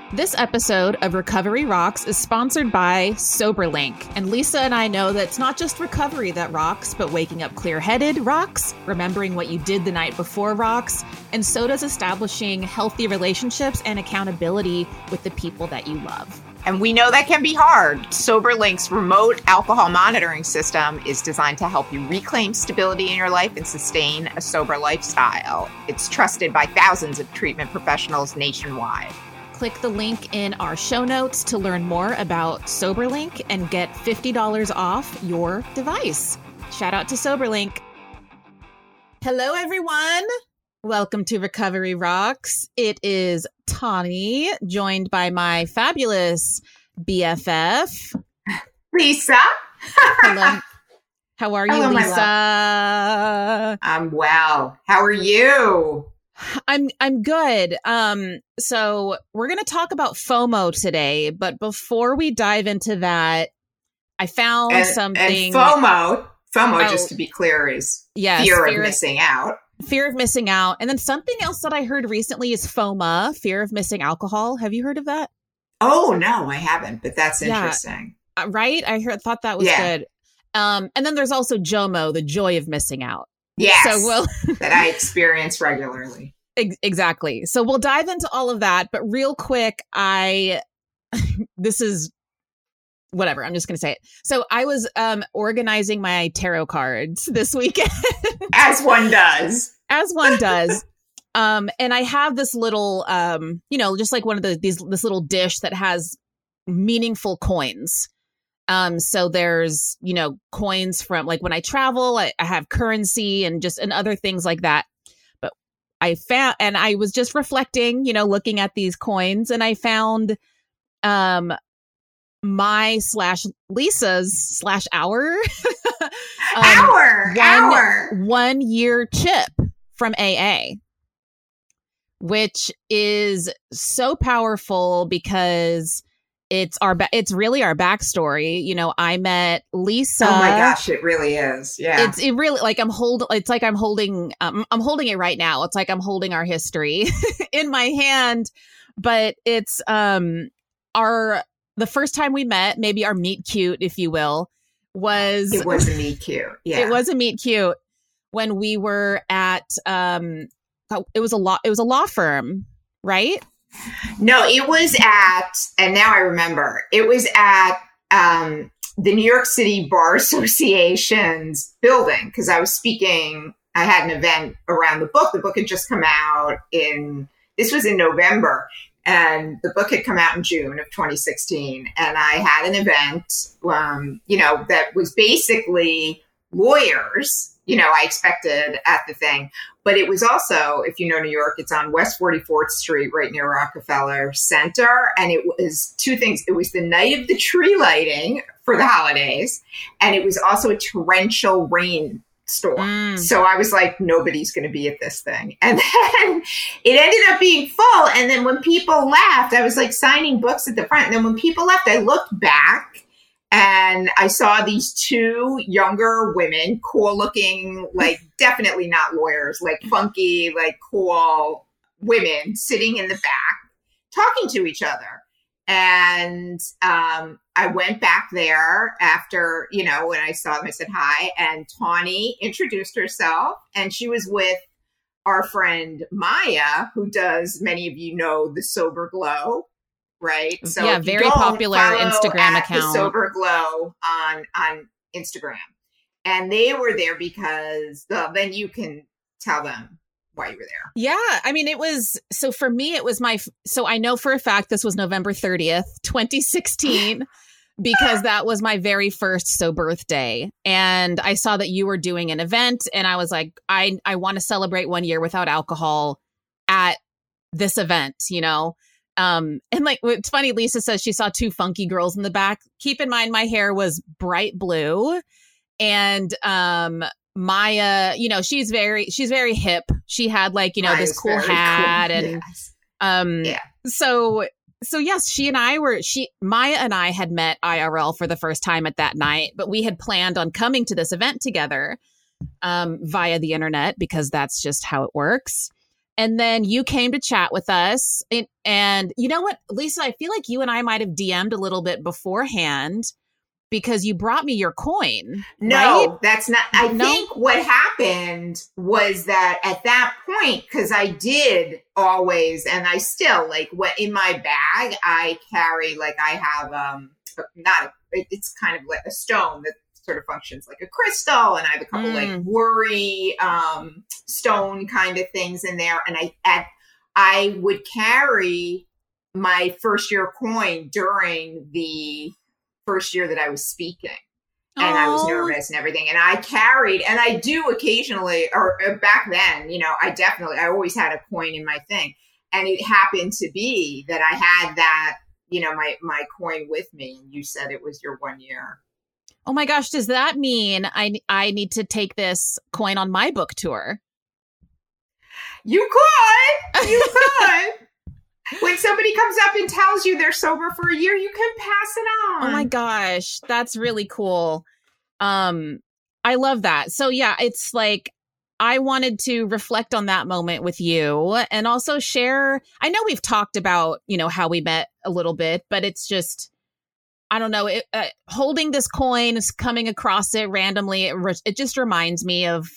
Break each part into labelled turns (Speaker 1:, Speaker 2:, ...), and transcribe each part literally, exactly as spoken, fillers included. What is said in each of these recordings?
Speaker 1: This episode of Recovery Rocks is sponsored by SoberLink. And Lisa and I know that it's not just recovery that rocks, but waking up clear-headed rocks, remembering what you did the night before rocks, and so does establishing healthy relationships and accountability with the people that you love.
Speaker 2: And we know that can be hard. SoberLink's remote alcohol monitoring system is designed to help you reclaim stability in your life and sustain a sober lifestyle. It's trusted by thousands of treatment professionals nationwide.
Speaker 1: Click the link in our show notes to learn more about SoberLink and get fifty dollars off your device. Shout out to SoberLink. Hello, everyone. Welcome to Recovery Rocks. It is Tawny, joined by my fabulous B F F,
Speaker 2: Lisa.
Speaker 1: Hello. How are you,
Speaker 2: Hello,
Speaker 1: Lisa?
Speaker 2: I'm well. How are you?
Speaker 1: I'm I'm good. Um, so we're gonna talk about FOMO today, but before we dive into that, I found
Speaker 2: and,
Speaker 1: something.
Speaker 2: And FOMO, FOMO,
Speaker 1: oh,
Speaker 2: just to be clear, is
Speaker 1: yes,
Speaker 2: fear,
Speaker 1: fear
Speaker 2: of missing out.
Speaker 1: Fear of missing out. And then something else that I heard recently is FOMA, fear of missing alcohol. Have you heard of that?
Speaker 2: Oh, no, I haven't, but that's
Speaker 1: yeah.
Speaker 2: interesting.
Speaker 1: Uh, right? I heard, thought that was
Speaker 2: yeah.
Speaker 1: good. Um, and then there's also JOMO, the joy of missing out.
Speaker 2: Yes,
Speaker 1: so we'll
Speaker 2: that I experience regularly.
Speaker 1: Ex- exactly. So we'll dive into all of that. But real quick, I, this is, whatever, I'm just going to say it. So I was um, organizing my tarot cards this weekend.
Speaker 2: As one does.
Speaker 1: As one does. um, and I have this little, um, you know, just like one of the, these, this little dish that has meaningful coins. Um, so there's, you know, coins from like when I travel, I, I have currency and just, and other things like that. But I found, and I was just reflecting, you know, looking at these coins, and I found, um, my slash Lisa's slash our um,
Speaker 2: our
Speaker 1: one,
Speaker 2: our
Speaker 1: one year chip from A A, which is so powerful because it's our ba- it's really our backstory. You know, I met Lisa.
Speaker 2: Oh my gosh, it really is. Yeah,
Speaker 1: it's it really like I'm hold. It's like I'm holding. Um, I'm holding it right now. It's like I'm holding our history in my hand, but it's um our. The first time we met, maybe our meet cute, if you will, was...
Speaker 2: It was a meet cute, yeah.
Speaker 1: It was a meet cute when we were at, um, it was a law, it was a law firm, right?
Speaker 2: No, it was at, and now I remember, it was at um, the New York City Bar Association's building, because I was speaking, I had an event around the book. The book had just come out in, this was in November. And the book had come out in June of twenty sixteen. And I had an event, um, you know, that was basically lawyers, you know, I expected at the thing. But it was also, if you know New York, it's on West forty-fourth Street, right near Rockefeller Center. And it was two things. It was the night of the tree lighting for the holidays. And it was also a torrential rain storm. Mm. So I was like, nobody's going to be at this thing. And then it ended up being full. And then when people left, I was like signing books at the front. And then when people left, I looked back and I saw these two younger women, cool looking, like definitely not lawyers, like funky, like cool women sitting in the back talking to each other. And um, I went back there after, you know, when I saw them, I said hi. And Tawny introduced herself. And she was with our friend Maya, who does, many of you know, the Sober Glow, right?
Speaker 1: So yeah, very popular Instagram account.
Speaker 2: The Sober Glow on, on Instagram. And they were there because, well, then you can tell them why you were there.
Speaker 1: Yeah. I mean, it was, so for me, it was my, so I know for a fact this was November thirtieth, twenty sixteen, because that was my very first So birthday. And I saw that you were doing an event and I was like, I, I want to celebrate one year without alcohol at this event, you know? Um, and like, it's funny, Lisa says she saw two funky girls in the back. Keep in mind, my hair was bright blue and, um, Maya, you know, she's very, she's very hip. She had like, you know,
Speaker 2: Maya's
Speaker 1: this cool hat
Speaker 2: cool.
Speaker 1: and,
Speaker 2: yes.
Speaker 1: um,
Speaker 2: yeah.
Speaker 1: so, so yes, she and I were, she, Maya and I had met I R L for the first time at that night, but we had planned on coming to this event together, um, via the internet because that's just how it works. And then you came to chat with us. And, and you know what, Lisa, I feel like you and I might have D M'd a little bit beforehand because you brought me your coin.
Speaker 2: No,
Speaker 1: right?
Speaker 2: that's not. I
Speaker 1: No?
Speaker 2: think what happened was that at that point, because I did always, and I still like what in my bag, I carry like I have um not a, it, it's kind of like a stone that sort of functions like a crystal, and I have a couple
Speaker 1: Mm.
Speaker 2: like worry um stone kind of things in there, and I at I would carry my first year coin during the first year that I was speaking. And I was
Speaker 1: Aw.
Speaker 2: nervous and everything. And I carried, and I do occasionally, or, or back then, you know, I definitely, I always had a coin in my thing. And it happened to be that I had that, you know, my, my coin with me. And you said it was your one year.
Speaker 1: Oh my gosh, does that mean I I need to take this coin on my book tour?
Speaker 2: You could. You could. When somebody comes up and tells you they're sober for a year, you can pass it on.
Speaker 1: Oh my gosh, that's really cool. Um, I love that. So yeah, it's like I wanted to reflect on that moment with you and also share. I know we've talked about, you know, how we met a little bit, but it's just, I don't know, it, uh, holding this coin, is coming across it randomly. It, re- it just reminds me of,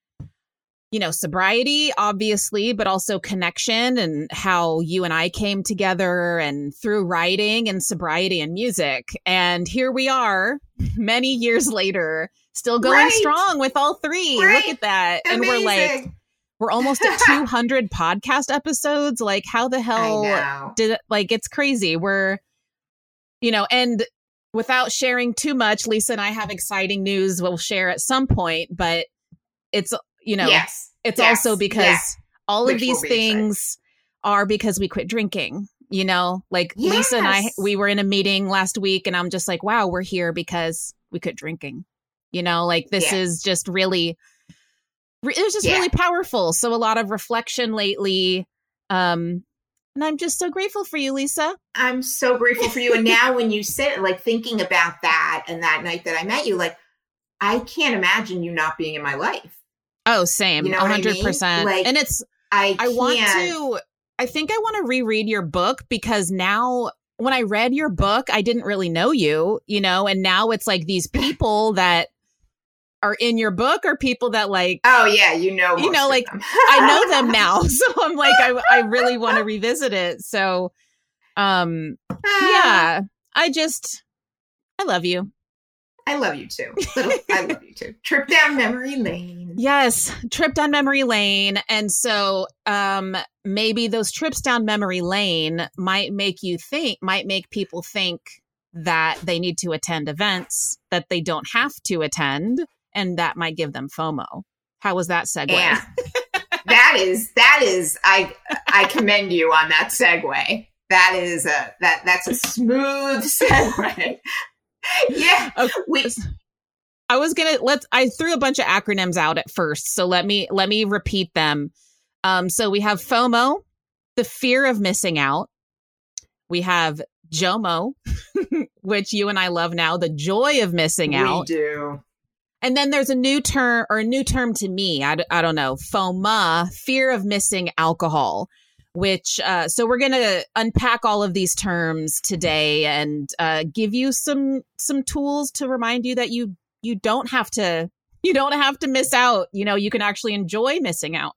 Speaker 1: you know, sobriety, obviously, but also connection and how you and I came together and through writing and sobriety and music. And here we are many years later, still going
Speaker 2: Right.
Speaker 1: strong with all three.
Speaker 2: Right.
Speaker 1: Look at that. And we're like,
Speaker 2: Amazing.
Speaker 1: we're almost at two hundred podcast episodes. Like, how the
Speaker 2: I
Speaker 1: hell
Speaker 2: know.
Speaker 1: did it? Like, it's crazy. We're, you know, and without sharing too much, Lisa and I have exciting news we'll share at some point, but it's, you know,
Speaker 2: Yes.
Speaker 1: it's
Speaker 2: Yes.
Speaker 1: also because
Speaker 2: Yes.
Speaker 1: all
Speaker 2: Which
Speaker 1: of these
Speaker 2: will be exciting.
Speaker 1: things are because we quit drinking, you know, like Lisa and I,
Speaker 2: Yes.
Speaker 1: we were in a meeting last week and I'm just like, wow, we're here because we quit drinking, you know, like this
Speaker 2: Yeah.
Speaker 1: is just really, re- it was just
Speaker 2: Yeah.
Speaker 1: really powerful. So a lot of reflection lately. Um, and I'm just so grateful for you, Lisa.
Speaker 2: I'm so grateful for you. And now when you sit like thinking about that and that night that I met you, like, I can't imagine you not being in my life.
Speaker 1: Oh, same.
Speaker 2: You know
Speaker 1: A
Speaker 2: what I
Speaker 1: hundred
Speaker 2: mean?
Speaker 1: percent.
Speaker 2: Like,
Speaker 1: And it's,
Speaker 2: I
Speaker 1: I want
Speaker 2: can't-
Speaker 1: to, I think I want to reread your book because now when I read your book, I didn't really know you, you know, and now it's like these people that are in your book are people that like,
Speaker 2: Oh yeah, you know,
Speaker 1: you
Speaker 2: most
Speaker 1: know,
Speaker 2: of
Speaker 1: like
Speaker 2: them.
Speaker 1: I know them now. So I'm like, I, I really want to revisit it. So, um, yeah, I just, I love you.
Speaker 2: I love you too. Little, I love you too. Trip down memory lane.
Speaker 1: Yes, trip down memory lane. And so um maybe those trips down memory lane might make you think, might make people think that they need to attend events that they don't have to attend, and that might give them FOMO. How was that segue?
Speaker 2: Yeah. that is that is I I commend you on that segue. That is a that that's a smooth segue. Yeah.
Speaker 1: Okay.
Speaker 2: We
Speaker 1: I was gonna let's I threw a bunch of acronyms out at first, so let me let me repeat them. Um, so we have FOMO, the fear of missing out. We have JOMO, which you and I love now, the joy of missing
Speaker 2: we
Speaker 1: out.
Speaker 2: do.
Speaker 1: And then there's a new term, or a new term to me. I, d- I don't know, FOMA, fear of missing alcohol. Which uh, so we're gonna unpack all of these terms today and uh, give you some some tools to remind you that you you don't have to you don't have to miss out. You know, you can actually enjoy missing out.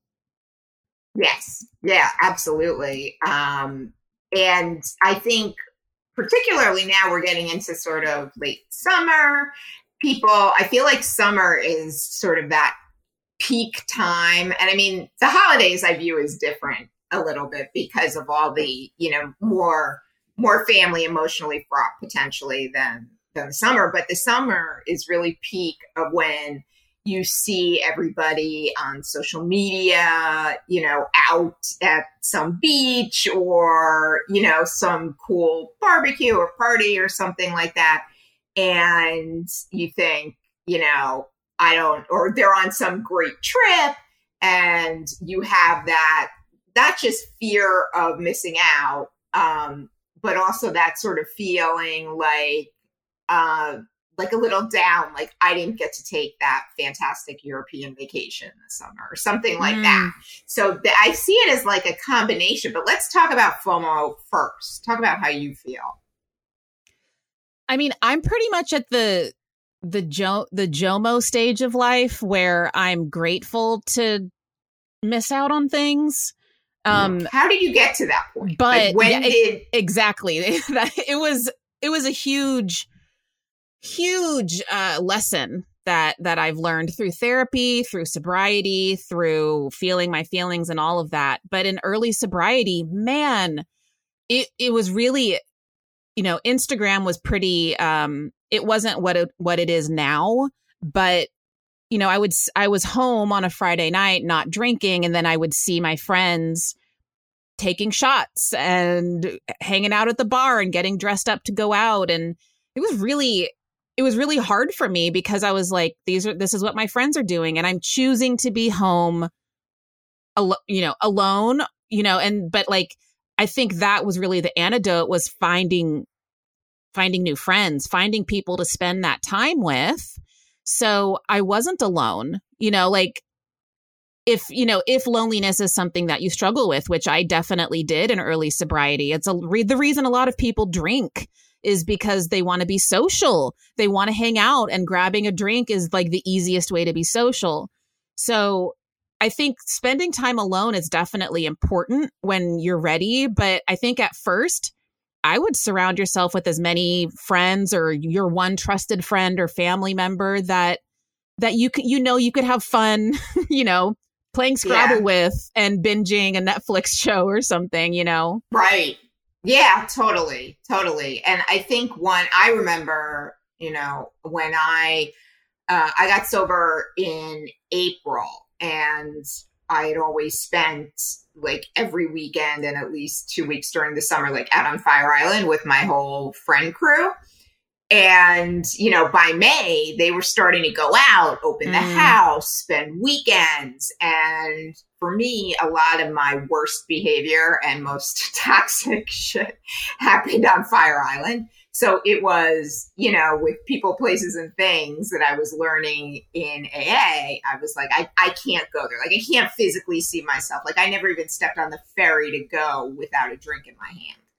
Speaker 2: Yes. Yeah, absolutely. Um, and I think particularly now we're getting into sort of late summer. People, I feel like summer is sort of that peak time. And I mean, the holidays I view as different a little bit because of all the, you know, more more family emotionally fraught potentially than than the summer. But the summer is really peak of when you see everybody on social media, you know, out at some beach or, you know, some cool barbecue or party or something like that. And you think, you know, I don't, or they're on some great trip and you have that, not just fear of missing out, um, but also that sort of feeling like, uh, like a little down, like I didn't get to take that fantastic European vacation this summer or something like mm. that. So th- I see it as like a combination, but let's talk about FOMO first. Talk about how you feel.
Speaker 1: I mean, I'm pretty much at the the jo- the JOMO stage of life where I'm grateful to miss out on things. Um,
Speaker 2: how did you get to that point?
Speaker 1: But
Speaker 2: like when
Speaker 1: yeah,
Speaker 2: did
Speaker 1: it, exactly it was it was a huge huge uh, lesson that that I've learned through therapy, through sobriety, through feeling my feelings and all of that. But in early sobriety, man, it it was really, you know, Instagram was pretty, um, it wasn't what it, what it is now, but, you know, I would, I was home on a Friday night, not drinking. And then I would see my friends taking shots and hanging out at the bar and getting dressed up to go out. And it was really, it was really hard for me because I was like, these are, this is what my friends are doing. And I'm choosing to be home, al- you know, alone, you know, and, but like, I think that was really the antidote, was finding finding new friends, finding people to spend that time with. So I wasn't alone, you know, like if, you know, if loneliness is something that you struggle with, which I definitely did in early sobriety, it's a re- the reason a lot of people drink is because they want to be social. They want to hang out, and grabbing a drink is like the easiest way to be social. So I think spending time alone is definitely important when you're ready. But I think at first, I would surround yourself with as many friends or your one trusted friend or family member that that you could, you know, you could have fun, you know, playing Scrabble yeah. with and binging a Netflix show or something, you know?
Speaker 2: Right. Yeah, totally. Totally. And I think one, I remember, you know, when I, uh, I got sober in April, and I had always spent like every weekend and at least two weeks during the summer, like out on Fire Island with my whole friend crew. And, you know, by May, they were starting to go out, open the mm. house, spend weekends. And for me, a lot of my worst behavior and most toxic shit happened on Fire Island. So it was, you know, with people, places, and things that I was learning in A A, I was like, I, I can't go there. Like, I can't physically see myself. Like, I never even stepped on the ferry to go without a drink in my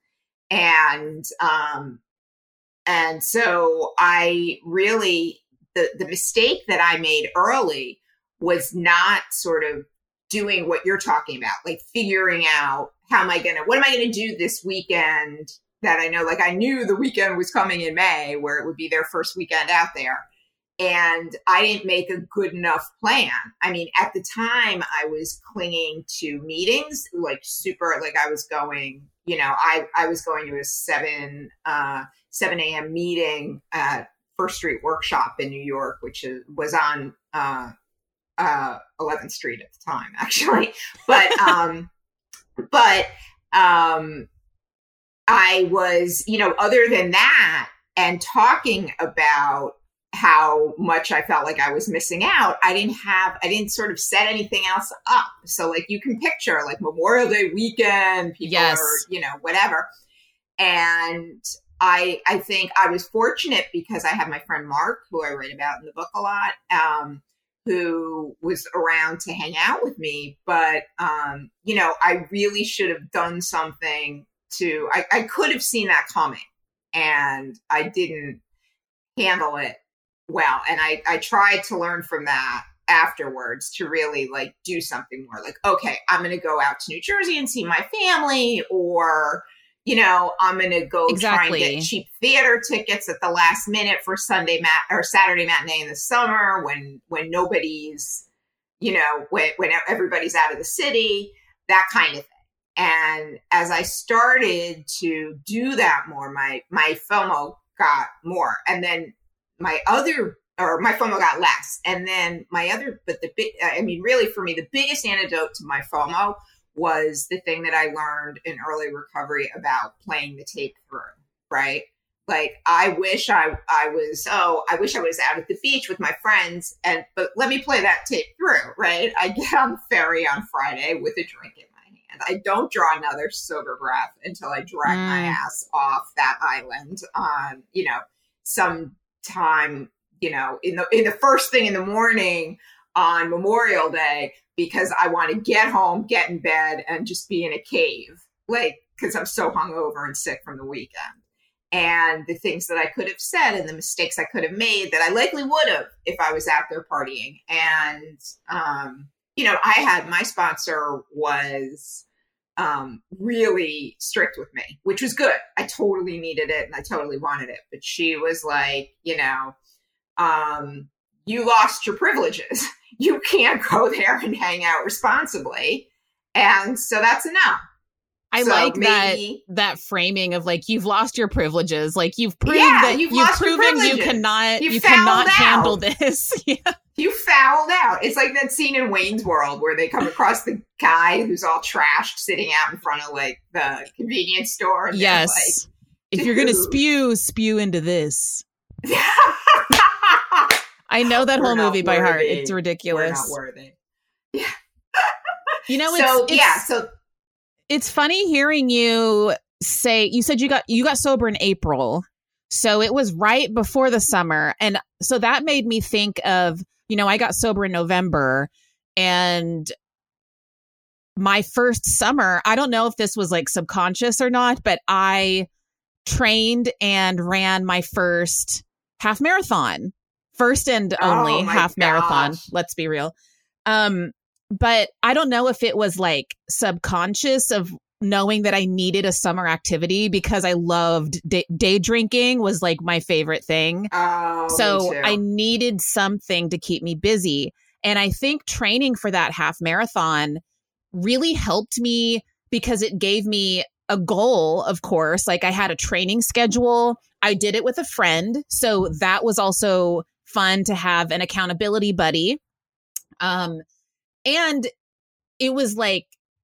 Speaker 2: hand. And, um, and so I really, the, the mistake that I made early was not sort of doing what you're talking about, like figuring out how am I going to, what am I going to do this weekend that I know, like I knew the weekend was coming in May where it would be their first weekend out there. And I didn't make a good enough plan. I mean, at the time I was clinging to meetings, like super, like I was going, you know, I, I was going to a seven, uh, seven a.m. meeting at First Street Workshop in New York, which is, was on, uh, uh, eleventh Street at the time, actually. But, um, but, um, I was, you know, other than that, and talking about how much I felt like I was missing out, I didn't have, I didn't sort of set anything else up. So like you can picture like Memorial Day weekend, people
Speaker 1: yes.
Speaker 2: are, you know, whatever. And I, I think I was fortunate because I had my friend Mark, who I write about in the book a lot, um, who was around to hang out with me. But, um, you know, I really should have done something to, I, I could have seen that coming, and I didn't handle it well. And I, I tried to learn from that afterwards to really like do something more like, okay, I'm going to go out to New Jersey and see my family, or, you know, I'm going to go
Speaker 1: exactly.
Speaker 2: try and get cheap theater tickets at the last minute for Sunday mat or Saturday matinee in the summer when, when nobody's, you know, when, when everybody's out of the city, that kind of thing. And as I started to do that more, my, my FOMO got more. And then my other, or my FOMO got less. And then my other, but the big, I mean, really for me, the biggest antidote to my FOMO was the thing that I learned in early recovery about playing the tape through, right? Like, I wish I, I was, oh, I wish I was out at the beach with my friends, and, but let me play that tape through, right? I get on the ferry on Friday with a drink in my hand. I don't draw another sober breath until I drag mm. my ass off that island on, you know, some time, you know, in the in the first thing in the morning on Memorial Day, because I want to get home, get in bed, and just be in a cave, like, because I'm so hungover and sick from the weekend. And the things that I could have said and the mistakes I could have made that I likely would have if I was out there partying. And, um, you know, I had, my sponsor was um, really strict with me, which was good. I totally needed it and I totally wanted it. But she was like, you know, um, you lost your privileges. You can't go there and hang out responsibly. And so that's enough.
Speaker 1: I
Speaker 2: so
Speaker 1: like
Speaker 2: maybe,
Speaker 1: that that framing of like, you've lost your privileges. Like you've proved
Speaker 2: yeah,
Speaker 1: that
Speaker 2: you've,
Speaker 1: you've
Speaker 2: lost your
Speaker 1: proven you
Speaker 2: privileges.
Speaker 1: cannot
Speaker 2: You
Speaker 1: you
Speaker 2: fouled
Speaker 1: cannot
Speaker 2: out.
Speaker 1: handle this. Yeah.
Speaker 2: You fouled out. It's like that scene in Wayne's World where they come across the guy who's all trashed sitting out in front of like the convenience store. And
Speaker 1: Yes.
Speaker 2: like,
Speaker 1: if you're gonna spew, spew into this.
Speaker 2: yeah.
Speaker 1: I know that
Speaker 2: We're
Speaker 1: whole
Speaker 2: not
Speaker 1: movie by heart.
Speaker 2: worthy.
Speaker 1: It's
Speaker 2: We're
Speaker 1: ridiculous.
Speaker 2: not worthy. Yeah.
Speaker 1: You know,
Speaker 2: so
Speaker 1: it's, it's
Speaker 2: yeah, so
Speaker 1: it's funny hearing you say, you said you got you got sober in April. So it was right before the summer. And so that made me think of, you know, I got sober in November, and my first summer, I don't know if this was like subconscious or not, but I trained and ran my first half marathon, first and only
Speaker 2: Oh my
Speaker 1: half marathon.
Speaker 2: gosh.
Speaker 1: Let's be real. Um, but I don't know if it was like subconscious of knowing that I needed a summer activity, because I loved day, day drinking was like my favorite thing.
Speaker 2: Oh,
Speaker 1: So
Speaker 2: me too.
Speaker 1: I needed something to keep me busy. And I think training for that half marathon really helped me, because it gave me a goal, of course. Like I had a training schedule. I did it with a friend. So that was also fun to have an accountability buddy. Um, and it was like,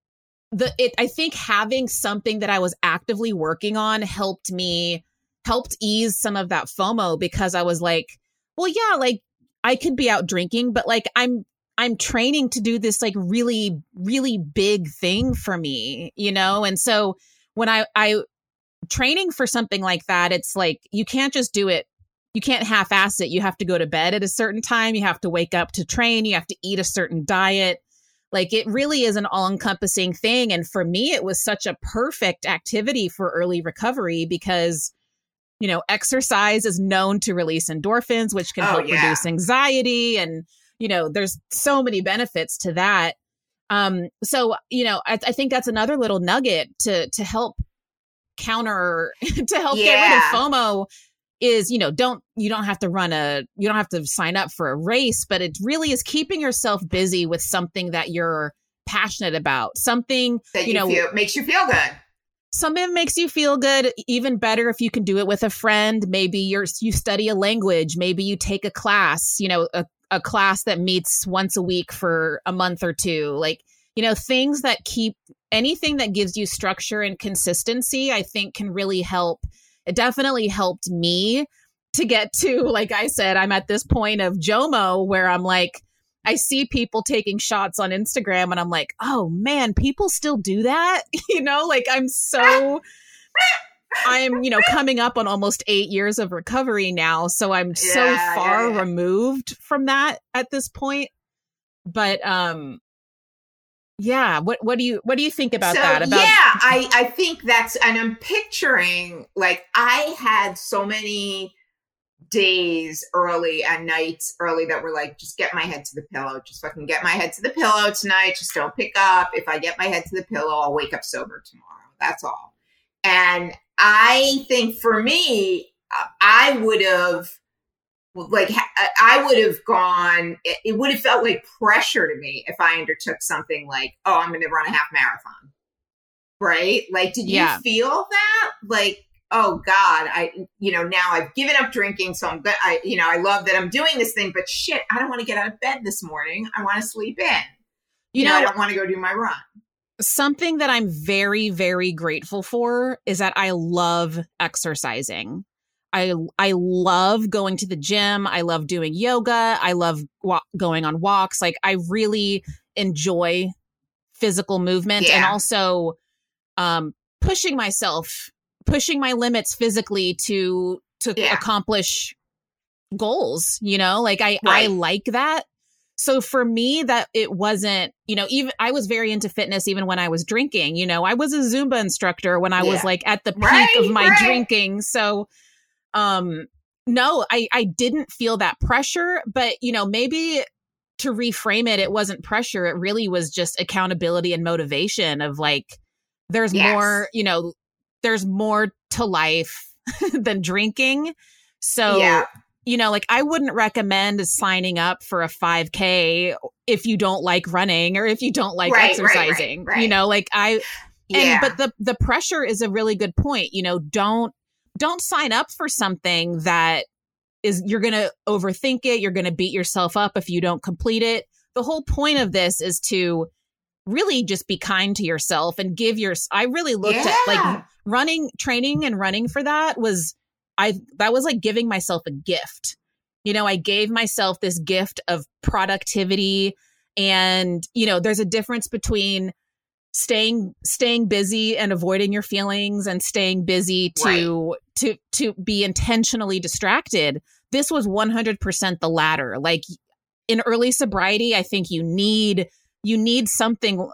Speaker 1: the it I think having something that I was actively working on helped me helped ease some of that FOMO, because I was like, well, yeah, like I could be out drinking, but like I'm I'm training to do this like really, really big thing for me, you know? And so when I I training for something like that, it's like you can't just do it. You can't half-ass it. You have to go to bed at a certain time. You have to wake up to train. You have to eat a certain diet. Like it really is an all-encompassing thing. And for me, it was such a perfect activity for early recovery, because, you know, exercise is known to release endorphins, which can
Speaker 2: Oh,
Speaker 1: help
Speaker 2: yeah.
Speaker 1: reduce anxiety. And, you know, there's so many benefits to that. Um, so, you know, I, I think that's another little nugget to to help counter, to help get rid
Speaker 2: Yeah.
Speaker 1: of FOMO is, you know, don't, you don't have to run a, you don't have to sign up for a race, but it really is keeping yourself busy with something that you're passionate about, something,
Speaker 2: that
Speaker 1: you
Speaker 2: you
Speaker 1: know,
Speaker 2: feel makes you feel good.
Speaker 1: something that makes you feel good. Even better if you can do it with a friend. Maybe you're, you study a language, maybe you take a class, you know, a, a class that meets once a week for a month or two, like, you know, things that keep, anything that gives you structure and consistency, I think can really help. It definitely helped me to get to, like I said, I'm at this point of JOMO where I'm like, I see people taking shots on Instagram and I'm like, oh man, people still do that. You know, like I'm so, I'm, you know, coming up on almost eight years of recovery now. So I'm so
Speaker 2: Yeah,
Speaker 1: far
Speaker 2: yeah, yeah.
Speaker 1: removed from that at this point. But, um, yeah. What, what do you, what do you think about
Speaker 2: so,
Speaker 1: that? About,
Speaker 2: yeah, I, I think that's, and I'm picturing, like, I had so many days early and nights early that were like, just get my head to the pillow. Just fucking get my head to the pillow tonight. Just don't pick up. If I get my head to the pillow, I'll wake up sober tomorrow. That's all. And I think for me, uh, I would have, like, ha- I would have gone, it, it would have felt like pressure to me if I undertook something like, oh, I'm going to run a half marathon. Right? Like, did you
Speaker 1: Yeah.
Speaker 2: feel that? Like, oh God, I, you know, now I've given up drinking. So I'm good. I, you know, I love that I'm doing this thing, but shit, I don't want to get out of bed this morning. I want to sleep in.
Speaker 1: you
Speaker 2: You know,
Speaker 1: know,
Speaker 2: I don't want to go do my run.
Speaker 1: something that I'm very, very grateful for is that I love exercising. I I love going to the gym. I love doing yoga. I love wa- going on walks. Like I really enjoy physical movement and
Speaker 2: Yeah.
Speaker 1: also um, pushing myself, pushing my limits physically to to
Speaker 2: Yeah.
Speaker 1: accomplish goals, you know, like I,
Speaker 2: Right.
Speaker 1: I like that. So for me, that it wasn't, you know, even I was very into fitness even when I was drinking. You know, I was a Zumba instructor when I
Speaker 2: Yeah.
Speaker 1: was like at the peak
Speaker 2: Right,
Speaker 1: of my
Speaker 2: right.
Speaker 1: drinking. So, um, no, I, I didn't feel that pressure, but, you know, maybe to reframe it, it wasn't pressure. It really was just accountability and motivation of like, there's
Speaker 2: Yes.
Speaker 1: more, you know, there's more to life than drinking. So,
Speaker 2: Yeah.
Speaker 1: you know, like I wouldn't recommend signing up for a five K if you don't like running or if you don't like
Speaker 2: Right, right, right,
Speaker 1: exercising,
Speaker 2: right.
Speaker 1: you know, like I,
Speaker 2: Yeah.
Speaker 1: and, but the, the pressure is a really good point. You know, don't, don't sign up for something that is, you're going to overthink it. You're going to beat yourself up if you don't complete it. The whole point of this is to really just be kind to yourself and give your, I really looked
Speaker 2: Yeah.
Speaker 1: at like running, training and running for that was, I, that was like giving myself a gift. You know, I gave myself this gift of productivity and, you know, there's a difference between staying, staying busy and avoiding your feelings and staying busy to,
Speaker 2: Right.
Speaker 1: to, to be intentionally distracted. This was one hundred percent the latter. Like in early sobriety, I think you need, you need something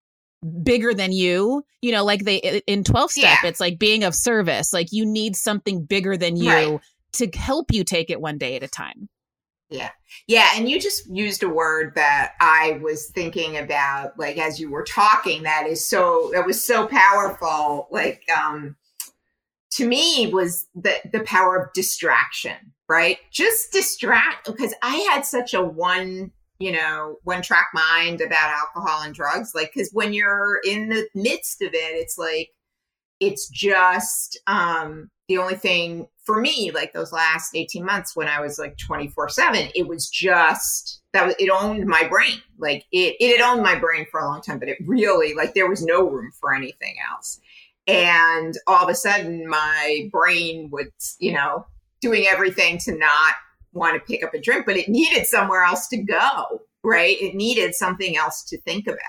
Speaker 1: bigger than you, you know, like they, in twelve step,
Speaker 2: Yeah.
Speaker 1: it's like being of service. Like you need something bigger than you
Speaker 2: Right.
Speaker 1: to help you take it one day at a time.
Speaker 2: Yeah. Yeah. And you just used a word that I was thinking about, like, as you were talking, that is so, that was so powerful. Like, um, to me was the, the power of distraction, right? Just distract, because I had such a one, you know, one track mind about alcohol and drugs. Like, cause when you're in the midst of it, it's like, it's just, um, the only thing for me, like those last eighteen months when I was like twenty-four seven, it was just that was, it owned my brain. Like it, it had owned my brain for a long time, but it really, like, there was no room for anything else. And all of a sudden my brain would, you know, doing everything to not want to pick up a drink, but it needed somewhere else to go, right? It needed something else to think about.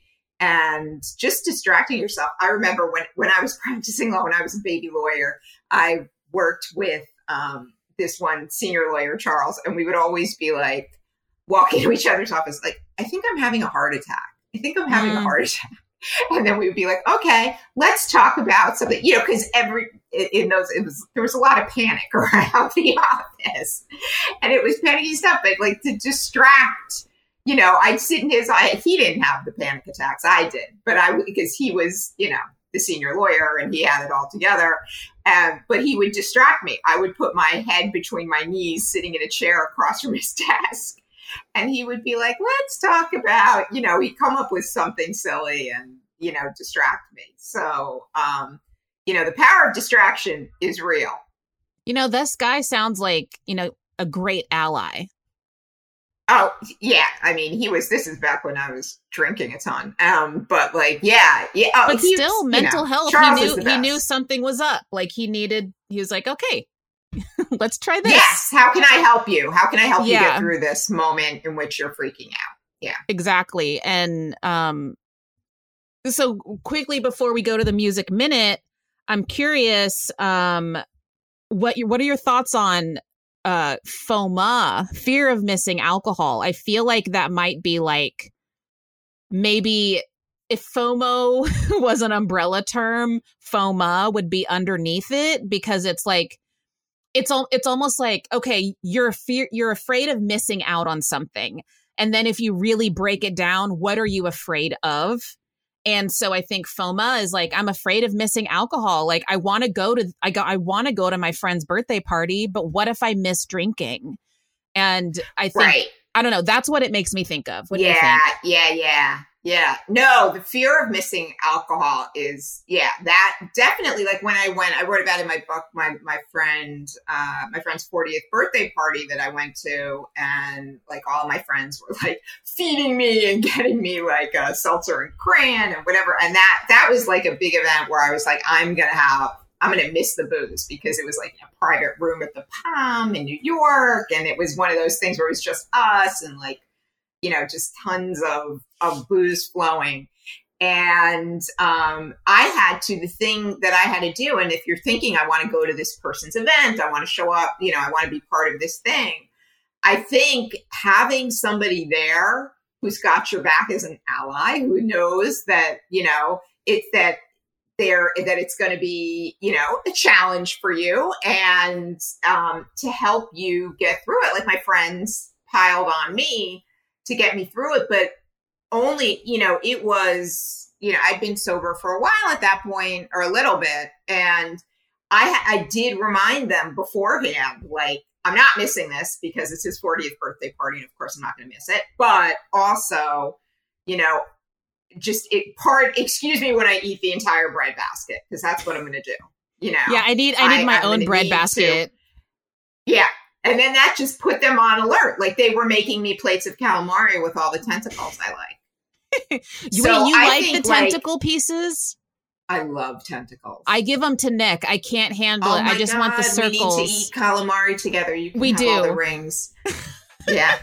Speaker 2: And just distracting yourself. I remember when, when I was practicing law, when I was a baby lawyer, I worked with um, this one senior lawyer, Charles, and we would always be like walking to each other's office, like, I think I'm having a heart attack. I think I'm having
Speaker 1: Mm.
Speaker 2: a heart attack. And then we would be like, okay, let's talk about something, you know, because every, in those, it was, there was a lot of panic around the office and it was panicky stuff, but like to distract, you know, I'd sit in his eye. He didn't have the panic attacks. I did, but I, because he was, you know, the senior lawyer and he had it all together. Um, but he would distract me. I would put my head between my knees sitting in a chair across from his desk. And he would be like, let's talk about, you know, he'd come up with something silly and, you know, distract me. So, um, you know, the power of distraction is real.
Speaker 1: You know, this guy sounds like, you know, a great ally.
Speaker 2: Oh, yeah. I mean, he was, this is back when I was drinking a ton. Um, but like, yeah, yeah. Oh,
Speaker 1: But
Speaker 2: he-
Speaker 1: still,
Speaker 2: you
Speaker 1: mental
Speaker 2: know,
Speaker 1: health,
Speaker 2: Charles
Speaker 1: he
Speaker 2: is
Speaker 1: knew,
Speaker 2: the
Speaker 1: he
Speaker 2: best.
Speaker 1: knew something was up. Like he needed, he was like, okay, let's try this.
Speaker 2: Yes. How can I help you? How can I help you
Speaker 1: Yeah.
Speaker 2: get through this moment in which you're freaking out? Yeah.
Speaker 1: Exactly. And um, so quickly before we go to the music minute, I'm curious, um, what your, what are your thoughts on uh, FOMA, fear of missing alcohol? I feel like that might be like maybe if FOMO was an umbrella term, FOMA would be underneath it because it's like it's al- it's almost like, okay, you're fear you're afraid of missing out on something. And then if you really break it down, what are you afraid of? And so I think FOMA is like, I'm afraid of missing alcohol. Like I want to go to, I go, I want to go to my friend's birthday party, but what if I miss drinking? And I think,
Speaker 2: Right.
Speaker 1: I don't know, that's what it makes me think of. What
Speaker 2: yeah,
Speaker 1: do you think?
Speaker 2: yeah, yeah, yeah. No, the fear of missing alcohol is, yeah, that definitely, like when I went, I wrote about it in my book, my, my friend, uh, my friend's fortieth birthday party that I went to, and like all my friends were like feeding me and getting me like a seltzer and cran and whatever. And that, that was like a big event where I was like, I'm going to have, I'm going to miss the booze because it was like in a private room at the Palm in New York. And it was one of those things where it was just us and like, you know, just tons of, of booze flowing. And um, I had to, the thing that I had to do, and if you're thinking, I want to go to this person's event, I want to show up, you know, I want to be part of this thing. I think having somebody there who's got your back as an ally, who knows that, you know, it's that there, that it's going to be, you know, a challenge for you, and um, to help you get through it. Like my friends piled on me to get me through it, but only, you know, it was, you know, I'd been sober for a while at that point, or a little bit. And I, I did remind them beforehand, like, I'm not missing this because it's his fortieth birthday party. And of course I'm not going to miss it, but also, you know, just it part, excuse me when I eat the entire bread basket, because that's what I'm going to do. You know?
Speaker 1: Yeah. I need, I need I, my I'm own bread basket.
Speaker 2: To, yeah. And then that just put them on alert. Like they were making me plates of calamari with all the tentacles I like.
Speaker 1: you so you I like the tentacle like, pieces?
Speaker 2: I love tentacles.
Speaker 1: I give them to Nick. I can't handle
Speaker 2: oh
Speaker 1: it. I just
Speaker 2: God,
Speaker 1: want the circles.
Speaker 2: We need to eat calamari together. You can
Speaker 1: we
Speaker 2: have
Speaker 1: do.
Speaker 2: all the rings. Yeah.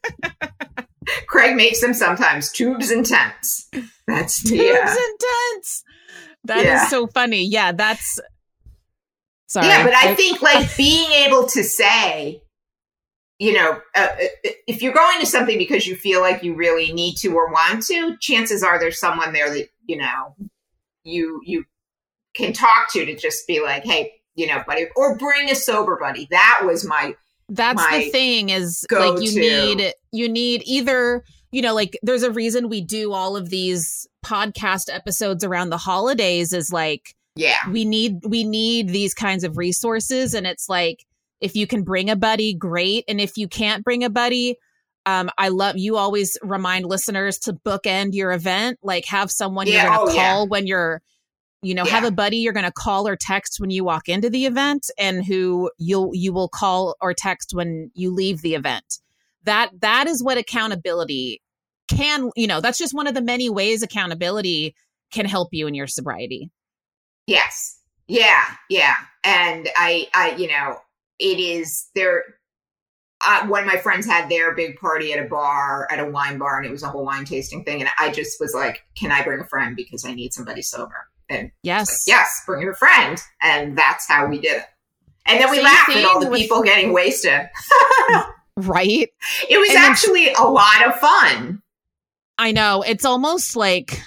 Speaker 2: Craig makes them sometimes. Tubes and tents. That's
Speaker 1: Tubes
Speaker 2: yeah.
Speaker 1: and tents. That
Speaker 2: yeah.
Speaker 1: is so funny. Yeah, that's sorry.
Speaker 2: Yeah, but I think like being able to say, you know, uh, if you're going to something because you feel like you really need to or want to, chances are there's someone there that, you know, you you can talk to to just be like, hey, you know, buddy, or bring a sober buddy. That was my
Speaker 1: That's
Speaker 2: my
Speaker 1: the thing is
Speaker 2: go-to.
Speaker 1: like you need you need either, you know, like there's a reason we do all of these podcast episodes around the holidays is like,
Speaker 2: yeah,
Speaker 1: we need we need these kinds of resources. And it's like, if you can bring a buddy, great. And if you can't bring a buddy, um, I love you always remind listeners to bookend your event, like have someone
Speaker 2: yeah,
Speaker 1: you're going to
Speaker 2: oh,
Speaker 1: call
Speaker 2: yeah.
Speaker 1: when you're, you know,
Speaker 2: yeah.
Speaker 1: have a buddy you're going to call or text when you walk into the event, and who you'll you will call or text when you leave the event. That that is what accountability can, you know, that's just one of the many ways accountability can help you in your sobriety.
Speaker 2: Yes. Yeah. Yeah. And I, I, you know, it is there. Uh, one of my friends had their big party at a bar, at a wine bar, and it was a whole wine tasting thing. And I just was like, can I bring a friend? Because I need somebody sober. And
Speaker 1: yes,
Speaker 2: like, yes, bring your friend. And that's how we did it. And then we
Speaker 1: Same
Speaker 2: laughed at all the
Speaker 1: with-
Speaker 2: people getting wasted.
Speaker 1: Right.
Speaker 2: It was
Speaker 1: and
Speaker 2: actually then- a lot of fun.
Speaker 1: I know. It's almost like,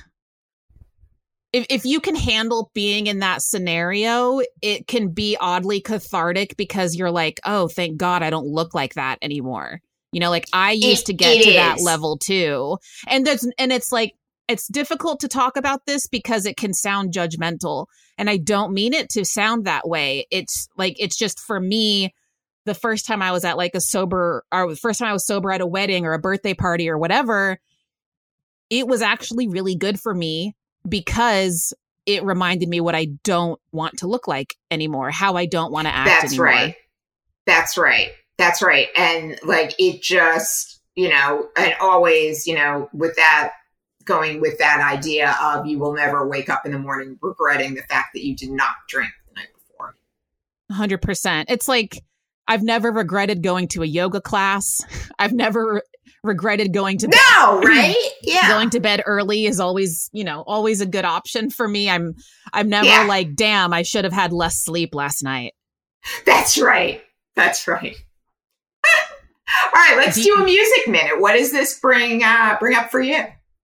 Speaker 1: If if you can handle being in that scenario, it can be oddly cathartic because you're like, oh, thank God I don't look like that anymore. You know, like I used
Speaker 2: it,
Speaker 1: to get to
Speaker 2: is.
Speaker 1: that level too. And there's and it's like, it's difficult to talk about this because it can sound judgmental. And I don't mean it to sound that way. It's like, it's just for me, the first time I was at like a sober, or the first time I was sober at a wedding or a birthday party or whatever, it was actually really good for me, because it reminded me what I don't want to look like anymore, how I don't want to act
Speaker 2: That's
Speaker 1: anymore.
Speaker 2: right. That's right. That's right. And like, it just, you know, and always, you know, with that, going with that idea of you will never wake up in the morning regretting the fact that you did not drink the night before.
Speaker 1: one hundred percent. It's like, I've never regretted going to a yoga class. I've never regretted going to bed.
Speaker 2: No, right? Yeah.
Speaker 1: Going to bed early is always, you know, always a good option for me. I'm I'm never
Speaker 2: yeah.
Speaker 1: like, damn, I should have had less sleep last night.
Speaker 2: That's right. That's right. All right, let's do a music minute. What does this bring uh bring up for you?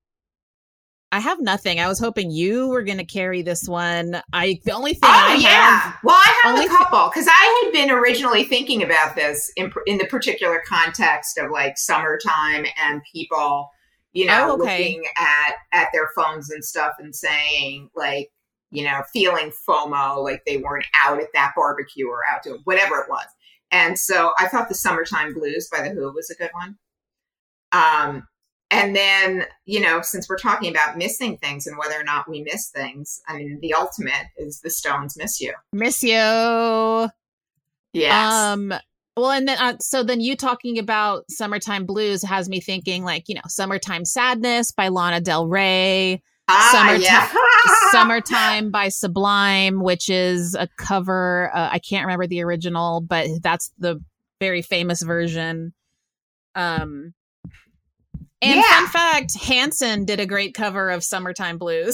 Speaker 1: I have nothing. I was hoping you were going to carry this one. I the only thing
Speaker 2: oh,
Speaker 1: I
Speaker 2: yeah.
Speaker 1: have.
Speaker 2: Well, I have
Speaker 1: only
Speaker 2: a couple because I had been originally thinking about this in in the particular context of like summertime and people, you know,
Speaker 1: oh, okay.
Speaker 2: looking at at their phones and stuff and saying like, you know, feeling FOMO, like they weren't out at that barbecue or out doing whatever it was. And so I thought the Summertime Blues by The Who was a good one. Um. And then, you know, since we're talking about missing things and whether or not we miss things, I mean, the ultimate is the Stones Miss You.
Speaker 1: Miss you.
Speaker 2: Yes.
Speaker 1: Um, well, and then, uh, so then you talking about Summertime Blues has me thinking like, you know, Summertime Sadness by Lana Del Rey.
Speaker 2: Ah,
Speaker 1: Summertime,
Speaker 2: yeah.
Speaker 1: Summertime by Sublime, which is a cover. Uh, I can't remember the original, but that's the very famous version. Um, And
Speaker 2: Yeah.
Speaker 1: fun fact, Hanson did a great cover of Summertime Blues.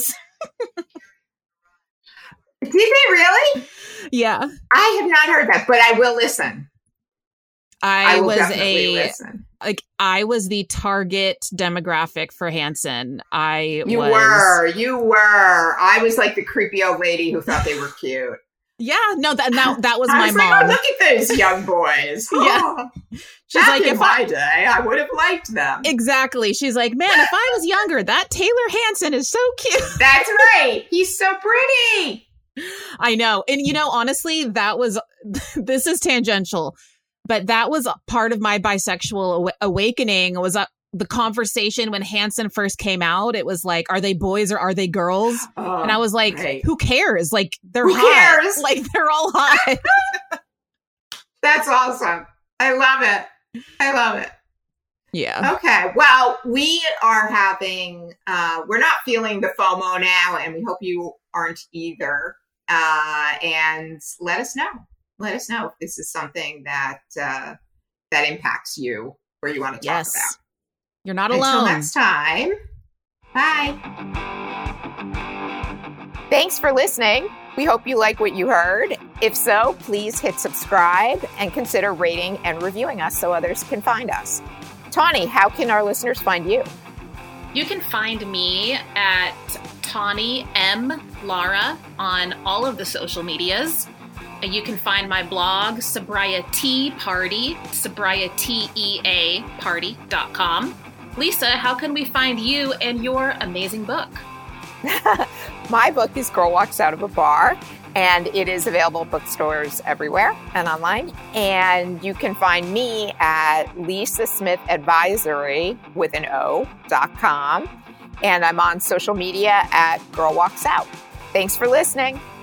Speaker 2: Did they really?
Speaker 1: Yeah.
Speaker 2: I have not heard that, but I will listen.
Speaker 1: I,
Speaker 2: I will
Speaker 1: was
Speaker 2: definitely
Speaker 1: a
Speaker 2: listen.
Speaker 1: like I was the target demographic for Hanson. I
Speaker 2: You
Speaker 1: was,
Speaker 2: were, you were. I was like the creepy old lady who thought they were cute.
Speaker 1: Yeah, no, that that, that was
Speaker 2: I
Speaker 1: my
Speaker 2: was
Speaker 1: mom.
Speaker 2: like, oh, look at those young boys.
Speaker 1: Yeah.
Speaker 2: Oh,
Speaker 1: She's
Speaker 2: back
Speaker 1: like,
Speaker 2: in
Speaker 1: if
Speaker 2: my
Speaker 1: I
Speaker 2: day, I would have liked them.
Speaker 1: exactly. She's like, man, if I was younger, that Taylor Hanson is so cute.
Speaker 2: That's right. He's so pretty.
Speaker 1: I know. And, you know, honestly, that was, this is tangential, but that was part of my bisexual aw- awakening was uh, the conversation when Hanson first came out. It was like, are they boys or are they girls?
Speaker 2: Oh,
Speaker 1: and I was like,
Speaker 2: right.
Speaker 1: who cares? Like, they're
Speaker 2: Who
Speaker 1: hot.
Speaker 2: cares?
Speaker 1: Like, they're all hot.
Speaker 2: That's awesome. I love it. I love it.
Speaker 1: Yeah.
Speaker 2: Okay. Well, we are having, uh, we're not feeling the FOMO now, and we hope you aren't either. Uh, and let us know. Let us know if this is something that uh, that impacts you or you want to talk
Speaker 1: Yes.
Speaker 2: about.
Speaker 1: You're not
Speaker 2: Until
Speaker 1: alone.
Speaker 2: next time. Bye. Thanks for listening. We hope you like what you heard. If so, please hit subscribe and consider rating and reviewing us so others can find us. Tawny, how can our listeners find you?
Speaker 3: You can find me at Tawny M. Lara on all of the social medias. You can find my blog, Sobriety Party, sobriety party dot com. Lisa, how can we find you and your amazing book?
Speaker 2: My book is Girl Walks Out of a Bar, and it is available at bookstores everywhere and online. And you can find me at Lisa Smith Advisory with an O dot com. And I'm on social media at Girl Walks Out. Thanks for listening.